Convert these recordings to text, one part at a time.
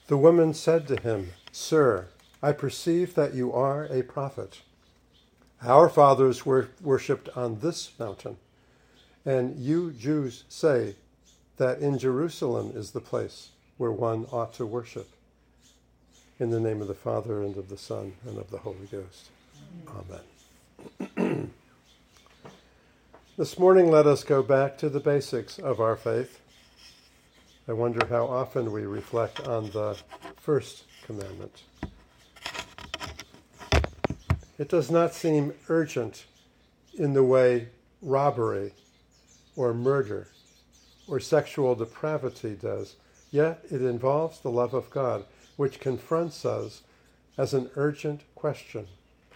The woman said to him, "Sir, I perceive that you are a prophet. Our fathers worshipped on this mountain, and you Jews say that in Jerusalem is the place where one ought to worship." In the name of the Father, and of the Son, and of the Holy Ghost. Amen. This morning, let us go back to the basics of our faith. I wonder how often we reflect on the first commandment. It does not seem urgent in the way robbery or murder or sexual depravity does, yet it involves the love of God, which confronts us as an urgent question.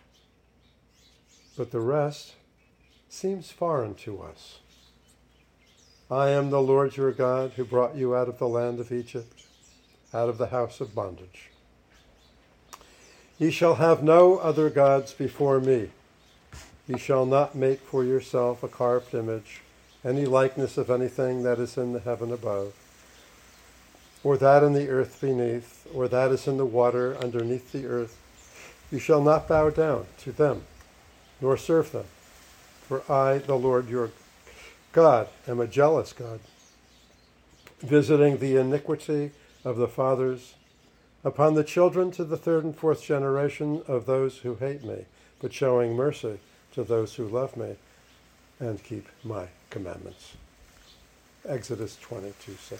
But the rest seems foreign to us. I am the Lord your God who brought you out of the land of Egypt, out of the house of bondage. Ye shall have no other gods before me. Ye shall not make for yourself a carved image, any likeness of anything that is in the heaven above, or that in the earth beneath, or that is in the water underneath the earth. You shall not bow down to them, nor serve them. For I, the Lord your God, am a jealous God, visiting the iniquity of the fathers upon the children to the third and fourth generation of those who hate me, but showing mercy to those who love me and keep my commandments. Exodus 22:6.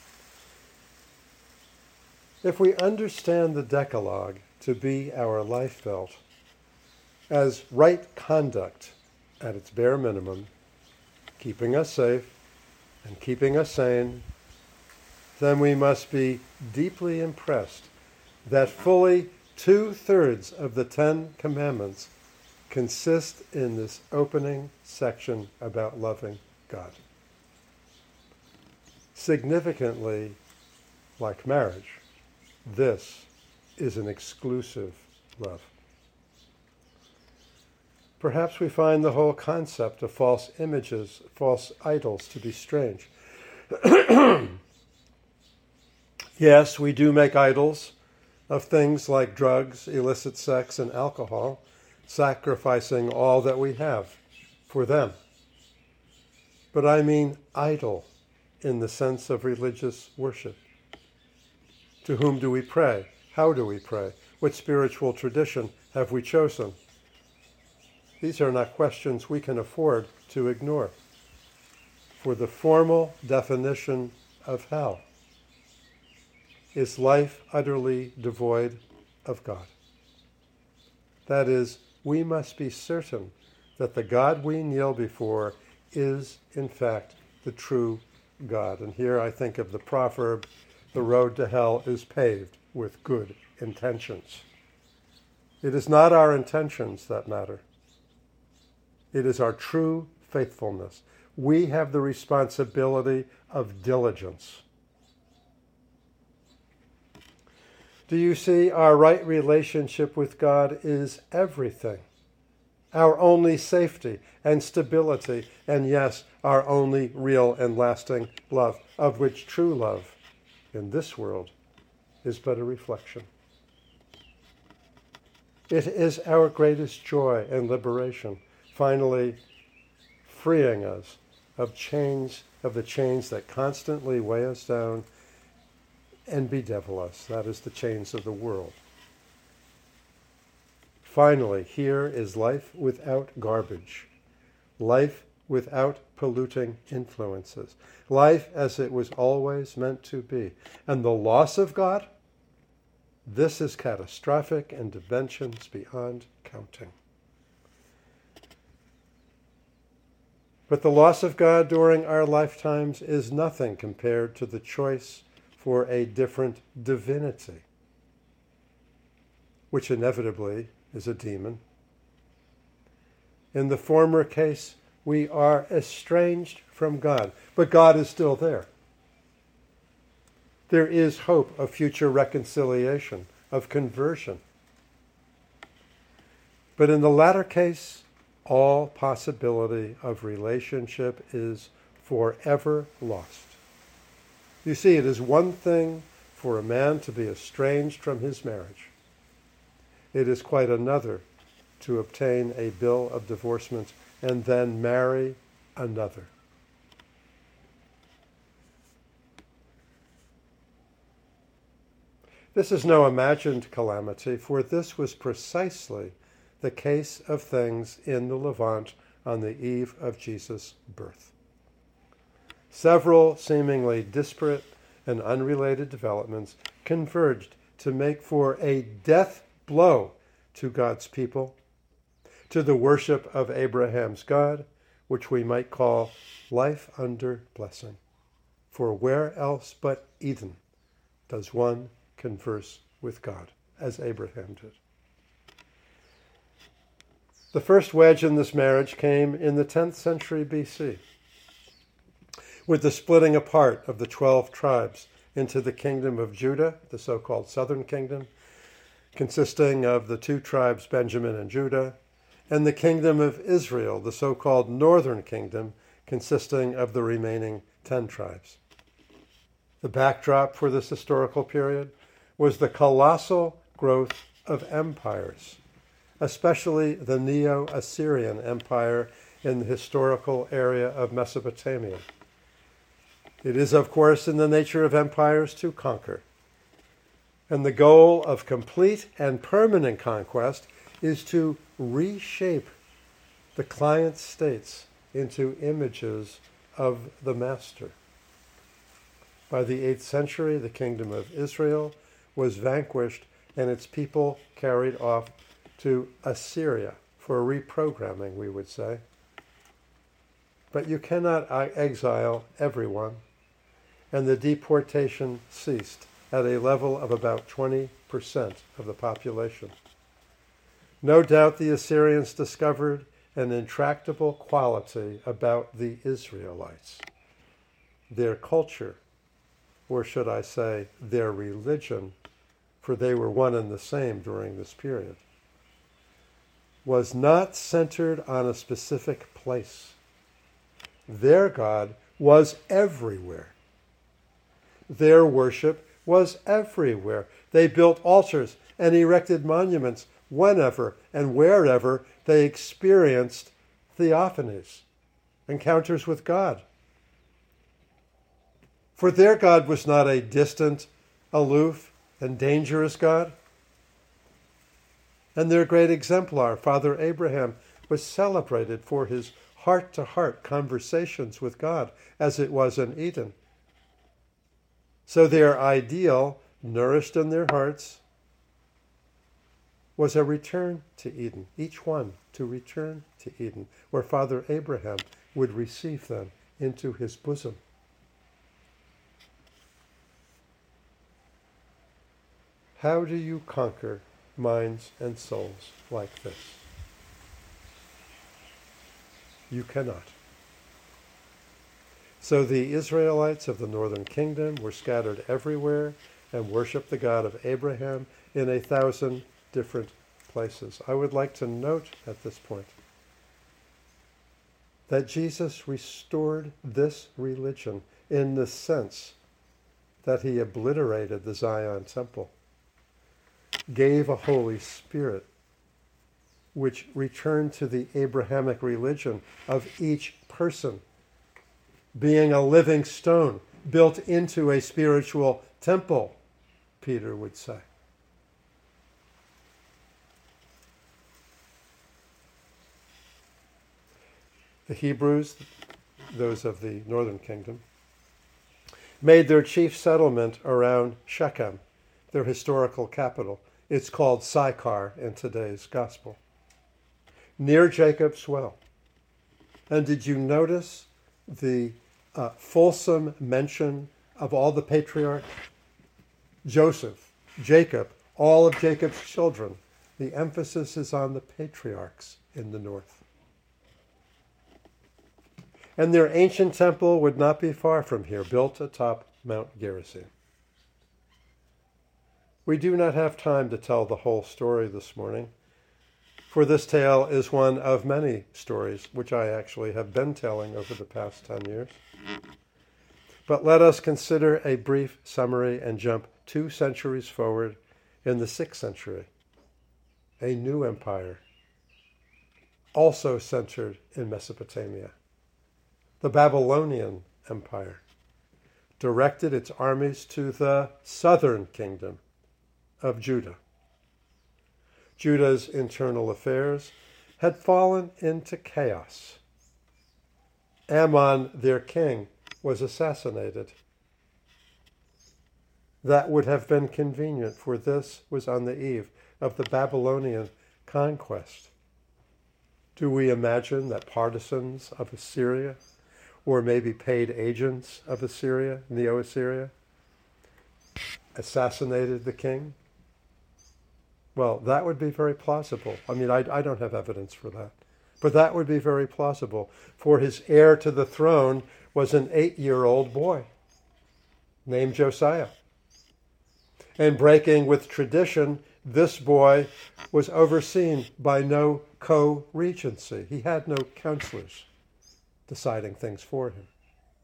If we understand the Decalogue to be our life belt as right conduct at its bare minimum, keeping us safe and keeping us sane, then we must be deeply impressed that fully 2/3 of the Ten Commandments consist in this opening section about loving God. Significantly, like marriage, this is an exclusive love. Perhaps we find the whole concept of false images, false idols, to be strange. Yes, we do make idols of things like drugs, illicit sex, and alcohol, sacrificing all that we have for them. But I mean idol in the sense of religious worship. To whom do we pray? How do we pray? What spiritual tradition have we chosen? These are not questions we can afford to ignore. For the formal definition of hell is life utterly devoid of God. That is, we must be certain that the God we kneel before is, in fact, the true God. And here I think of the proverb, the road to hell is paved with good intentions. It is not our intentions that matter. It is our true faithfulness. We have the responsibility of diligence. Do you see, our right relationship with God is everything. Our only safety and stability, and yes, our only real and lasting love, of which true love in this world is but a reflection. It is our greatest joy and liberation, finally freeing us of the chains that constantly weigh us down and bedevil us. That is the chains of the world. Finally, here is life without garbage, life without polluting influences, life as it was always meant to be. And the loss of God, this is catastrophic and dimensions beyond counting. But the loss of God during our lifetimes is nothing compared to the choice for a different divinity, which inevitably is a demon. In the former case, we are estranged from God, but God is still there. There is hope of future reconciliation, of conversion. But in the latter case, all possibility of relationship is forever lost. You see, it is one thing for a man to be estranged from his marriage. It is quite another to obtain a bill of divorcement and then marry another. This is no imagined calamity, for this was precisely the case of things in the Levant on the eve of Jesus' birth. Several seemingly disparate and unrelated developments converged to make for a death blow to God's people, to the worship of Abraham's God, which we might call life under blessing. For where else but Eden does one converse with God, as Abraham did? The first wedge in this marriage came in the 10th century BC, with the splitting apart of the 12 tribes into the kingdom of Judah, the so-called southern kingdom, consisting of the 2 tribes Benjamin and Judah, and the kingdom of Israel, the so-called northern kingdom, consisting of the remaining 10 tribes. The backdrop for this historical period was the colossal growth of empires, especially the Neo-Assyrian Empire in the historical area of Mesopotamia. It is, of course, in the nature of empires to conquer. And the goal of complete and permanent conquest is to reshape the client states into images of the master. By the 8th century, the kingdom of Israel was vanquished and its people carried off to Assyria for reprogramming, we would say. But you cannot exile everyone, and the deportation ceased at a level of about 20% of the population. No doubt the Assyrians discovered an intractable quality about the Israelites. Their culture, or should I say, their religion, for they were one and the same during this period, was not centered on a specific place. Their God was everywhere. Their worship was everywhere. They built altars and erected monuments whenever and wherever they experienced theophanies, encounters with God. For their God was not a distant, aloof, and dangerous God. And their great exemplar, Father Abraham, was celebrated for his heart-to-heart conversations with God, as it was in Eden. So their ideal, nourished in their hearts, was a return to Eden, each one to return to Eden, where Father Abraham would receive them into his bosom. How do you conquer minds and souls like this? You cannot. So the Israelites of the northern kingdom were scattered everywhere and worshiped the God of Abraham in 1,000 different places. I would like to note at this point that Jesus restored this religion in the sense that he obliterated the Zion temple, gave a Holy Spirit, which returned to the Abrahamic religion of each person being a living stone built into a spiritual temple, Peter would say. The Hebrews, those of the northern kingdom, made their chief settlement around Shechem, their historical capital. It's called Sychar in today's gospel, near Jacob's well. And did you notice the fulsome mention of all the patriarchs? Joseph, Jacob, all of Jacob's children. The emphasis is on the patriarchs in the north. And their ancient temple would not be far from here, built atop Mount Gerizim. We do not have time to tell the whole story this morning, for this tale is one of many stories which I actually have been telling over the past 10 years. But let us consider a brief summary and jump 2 centuries forward in the 6th century. A new empire, also centered in Mesopotamia. The Babylonian Empire directed its armies to the southern kingdom of Judah. Judah's internal affairs had fallen into chaos. Ammon, their king, was assassinated. That would have been convenient, for this was on the eve of the Babylonian conquest. Do we imagine that partisans of Assyria, or maybe paid agents of Assyria, Neo-Assyria, assassinated the king? Well, that would be very plausible. I mean, I don't have evidence for that. But that would be very plausible, for his heir to the throne was an 8-year-old boy named Josiah. And breaking with tradition, this boy was overseen by no co-regency. He had no counselors deciding things for him.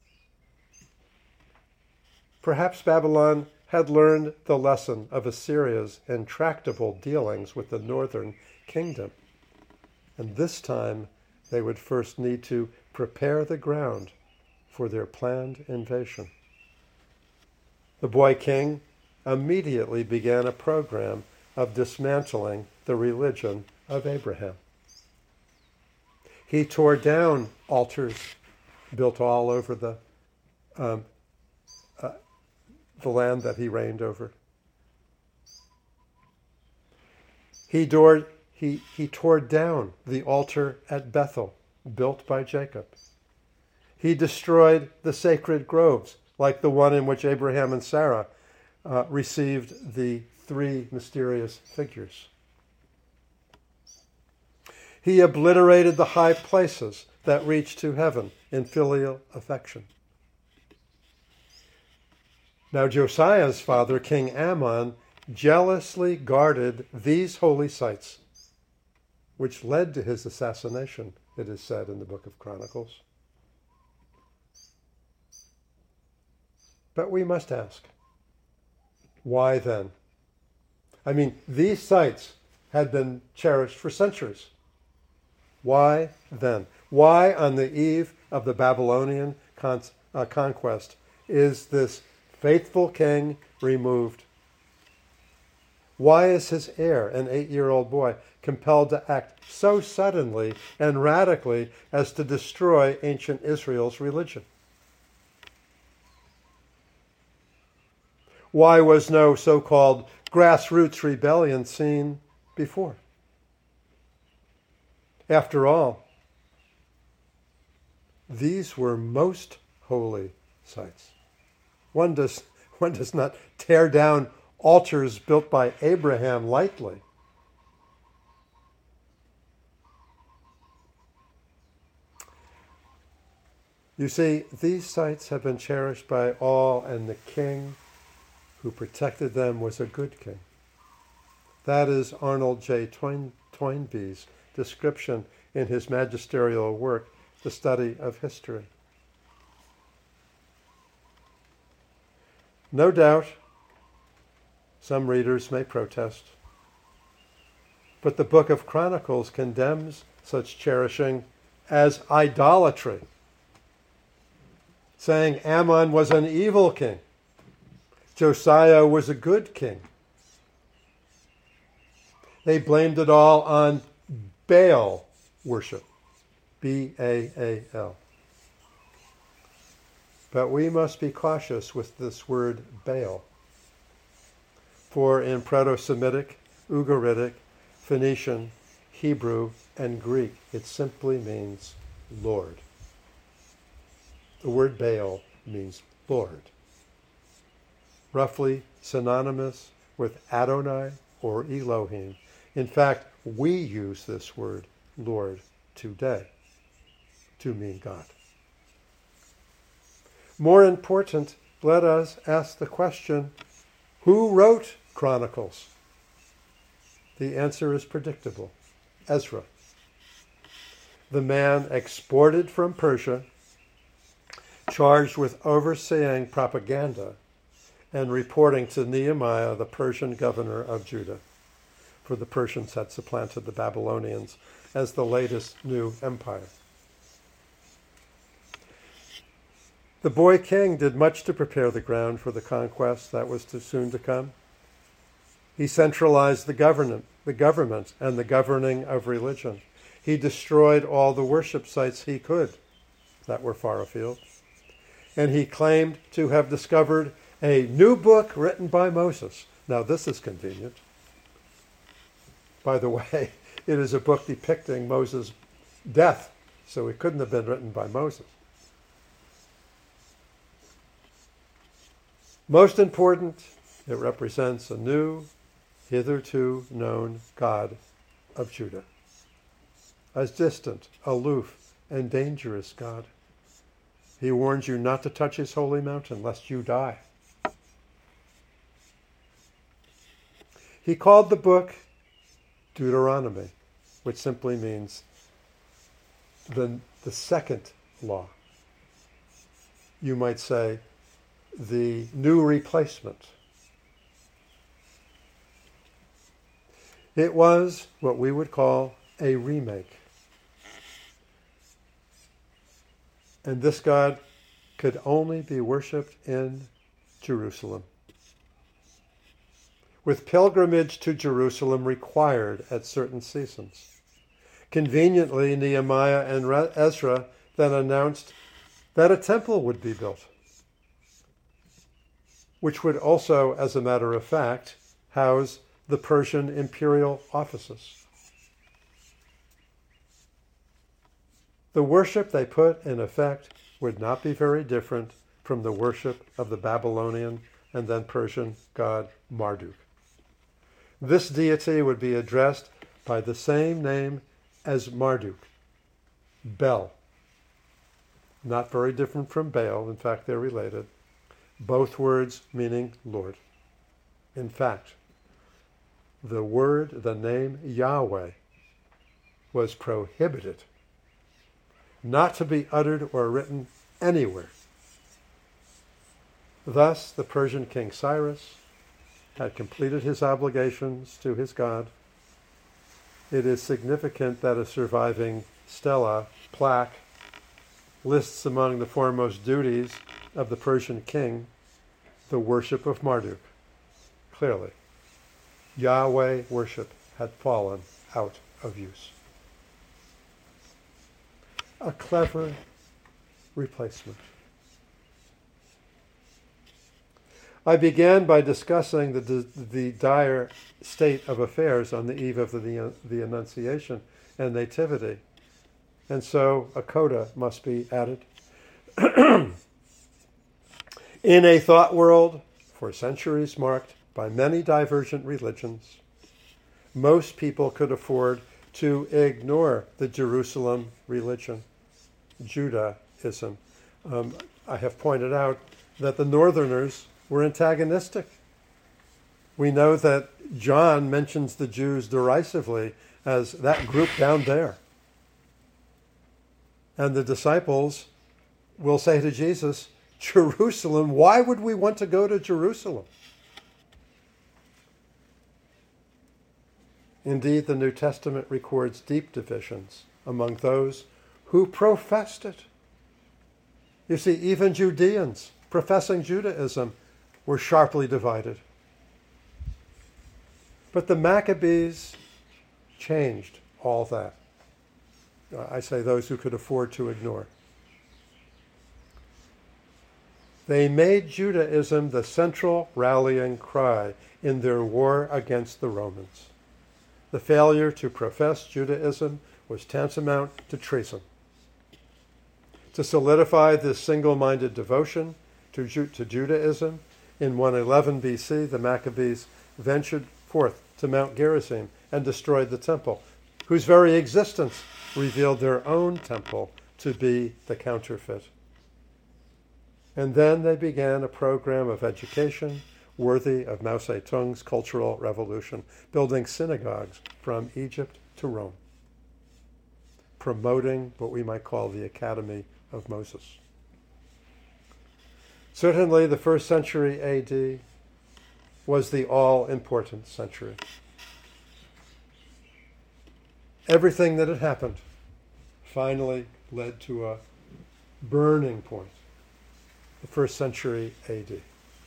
Perhaps Babylon had learned the lesson of Assyria's intractable dealings with the northern kingdom. And this time they would first need to prepare the ground for their planned invasion. The boy king immediately began a program of dismantling the religion of Abraham. He tore down altars built all over the land that he reigned over. He tore down the altar at Bethel, built by Jacob. He destroyed the sacred groves, like the one in which Abraham and Sarah received the 3 mysterious figures. He obliterated the high places that reach to heaven in filial affection. Now Josiah's father, King Ammon, jealously guarded these holy sites, which led to his assassination, it is said in the book of Chronicles. But we must ask, why then? I mean, these sites had been cherished for centuries. Why then? Why on the eve of the Babylonian conquest is this faithful king removed? Why is his heir, an 8-year-old boy, compelled to act so suddenly and radically as to destroy ancient Israel's religion? Why was no so-called grassroots rebellion seen before? After all, these were most holy sites. One does not tear down altars built by Abraham lightly. You see, these sites have been cherished by all, and the king who protected them was a good king. That is Arnold J. Toynbee's description in his magisterial work, The Study of History. No doubt, some readers may protest, but the book of Chronicles condemns such cherishing as idolatry, saying Ammon was an evil king. Josiah was a good king. They blamed it all on Baal worship, B-A-A-L. But we must be cautious with this word Baal. For in Proto-Semitic, Ugaritic, Phoenician, Hebrew, and Greek, it simply means Lord. The word Baal means Lord. Roughly synonymous with Adonai or Elohim. In fact, we use this word, Lord, today to mean God. More important, let us ask the question, who wrote Chronicles? The answer is predictable. Ezra. The man exported from Persia, charged with overseeing propaganda and reporting to Nehemiah, the Persian governor of Judah, for the Persians had supplanted the Babylonians as the latest new empire. The boy king did much to prepare the ground for the conquest that was soon to come. He centralized the government and the governing of religion. He destroyed all the worship sites he could that were far afield. And he claimed to have discovered a new book written by Moses. Now, this is convenient. By the way, it is a book depicting Moses' death, so it couldn't have been written by Moses. Most important, it represents a new, hitherto known God of Judah. A distant, aloof, and dangerous God. He warns you not to touch his holy mountain, lest you die. He called the book Deuteronomy, which simply means the second law. You might say the new replacement. It was what we would call a remake. And this God could only be worshipped in Jerusalem, with pilgrimage to Jerusalem required at certain seasons. Conveniently, Nehemiah and Ezra then announced that a temple would be built, which would also, as a matter of fact, house the Persian imperial offices. The worship they put in effect would not be very different from the worship of the Babylonian and then Persian god Marduk. This deity would be addressed by the same name as Marduk, Bel. Not very different from Baal. In fact, they're related. Both words meaning Lord. In fact, the name Yahweh was prohibited, not to be uttered or written anywhere. Thus, the Persian king Cyrus had completed his obligations to his God. It is significant that a surviving stela, plaque, lists among the foremost duties of the Persian king the worship of Marduk. Clearly, Yahweh worship had fallen out of use. A clever replacement. I began by discussing the dire state of affairs on the eve of the Annunciation and Nativity. And so a coda must be added. In a thought world for centuries marked by many divergent religions, most people could afford to ignore the Jerusalem religion, Judaism. I have pointed out that the Northerners were antagonistic. We know that John mentions the Jews derisively as that group down there. And the disciples will say to Jesus, Jerusalem, why would we want to go to Jerusalem? Indeed, the New Testament records deep divisions among those who professed it. You see, even Judeans professing Judaism were sharply divided. But the Maccabees changed all that. I say those who could afford to ignore. They made Judaism the central rallying cry in their war against the Romans. The failure to profess Judaism was tantamount to treason. To solidify this single-minded devotion to Judaism, in 111 BC, the Maccabees ventured forth to Mount Gerizim and destroyed the temple, whose very existence revealed their own temple to be the counterfeit. And then they began a program of education worthy of Mao Zedong's Cultural Revolution, building synagogues from Egypt to Rome, promoting what we might call the Academy of Moses. Certainly the first century AD was the all-important century. Everything that had happened finally led to a burning point, the first century AD.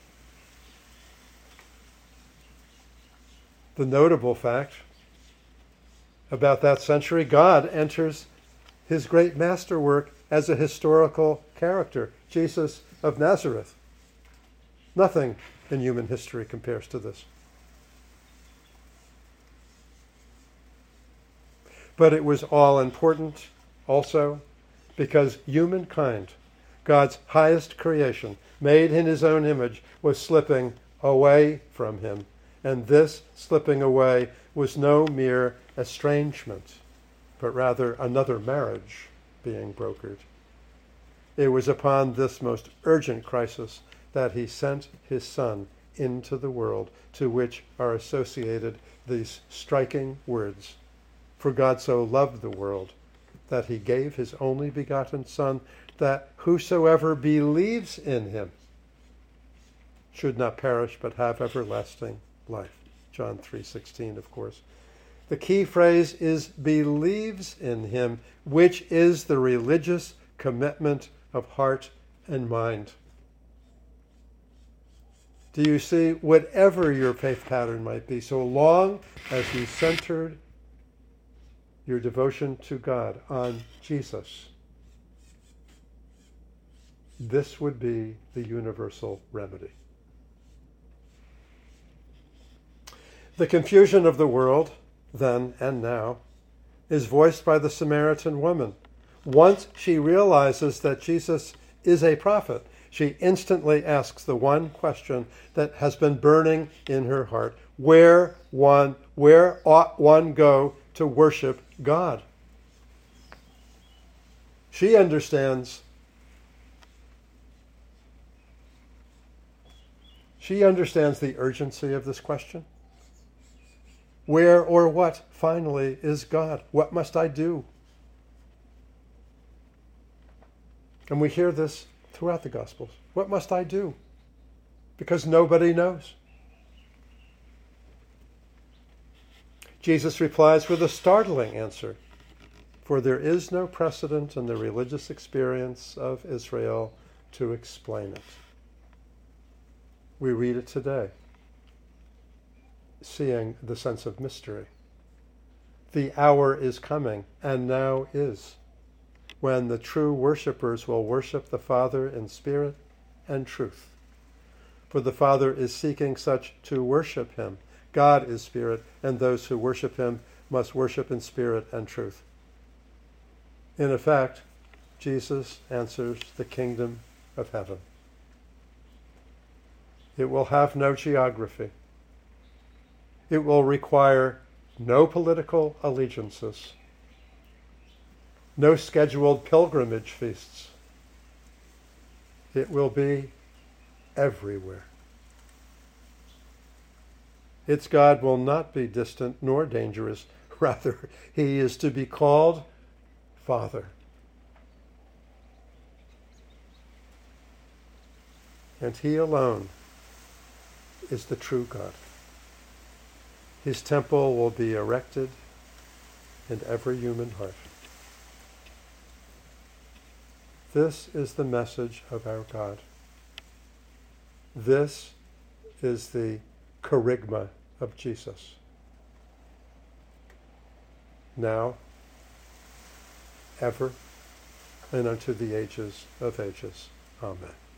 The notable fact about that century, God enters his great masterwork as a historical character, Jesus of Nazareth. Nothing in human history compares to this. But it was all important also because humankind, God's highest creation, made in his own image, was slipping away from him. And this slipping away was no mere estrangement, but rather another marriage being brokered. It was upon this most urgent crisis that he sent his Son into the world, to which are associated these striking words. For God so loved the world that he gave his only begotten Son, that whosoever believes in him should not perish but have everlasting life. John 3:16, of course. The key phrase is believes in him, which is the religious commitment of heart and mind. Do you see? Whatever your faith pattern might be, so long as you centered your devotion to God on Jesus, this would be the universal remedy. The confusion of the world, then and now, is voiced by the Samaritan woman. Once she realizes that Jesus is a prophet, she instantly asks the one question that has been burning in her heart: where ought one go to worship God? She understands the urgency of this question. Where or what, finally, is God? What must I do? And we hear this throughout the Gospels. What must I do? Because nobody knows. Jesus replies with a startling answer, for there is no precedent in the religious experience of Israel to explain it. We read it today, seeing the sense of mystery. The hour is coming, and now is, when the true worshippers will worship the Father in spirit and truth. For the Father is seeking such to worship him. God is spirit, and those who worship him must worship in spirit and truth. In effect, Jesus answers the kingdom of heaven. It will have no geography. It will require no political allegiances, no scheduled pilgrimage feasts. It will be everywhere. Its God will not be distant nor dangerous. Rather, he is to be called Father. And he alone is the true God. His temple will be erected in every human heart. This is the message of our God. This is the kerygma of Jesus. Now, ever, and unto the ages of ages. Amen.